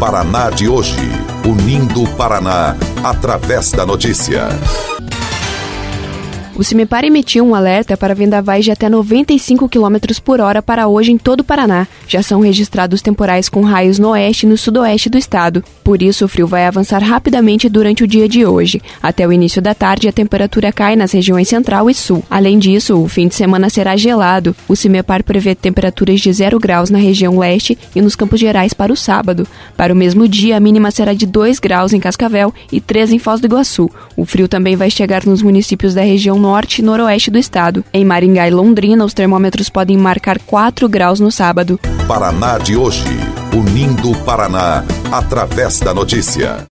Paraná de hoje, unindo o Paraná através da notícia. O CIMEPAR emitiu um alerta para vendavais de até 95 km por hora para hoje em todo o Paraná. Já são registrados temporais com raios no oeste e no sudoeste do estado. Por isso, o frio vai avançar rapidamente durante o dia de hoje. Até o início da tarde, a temperatura cai nas regiões central e sul. Além disso, o fim de semana será gelado. O CIMEPAR prevê temperaturas de 0 graus na região leste e nos Campos Gerais para o sábado. Para o mesmo dia, a mínima será de 2 graus em Cascavel e 3 em Foz do Iguaçu. O frio também vai chegar nos municípios da região norte e noroeste do estado. Em Maringá e Londrina, os termômetros podem marcar 4 graus no sábado. Paraná de hoje, unindo o Paraná através da notícia.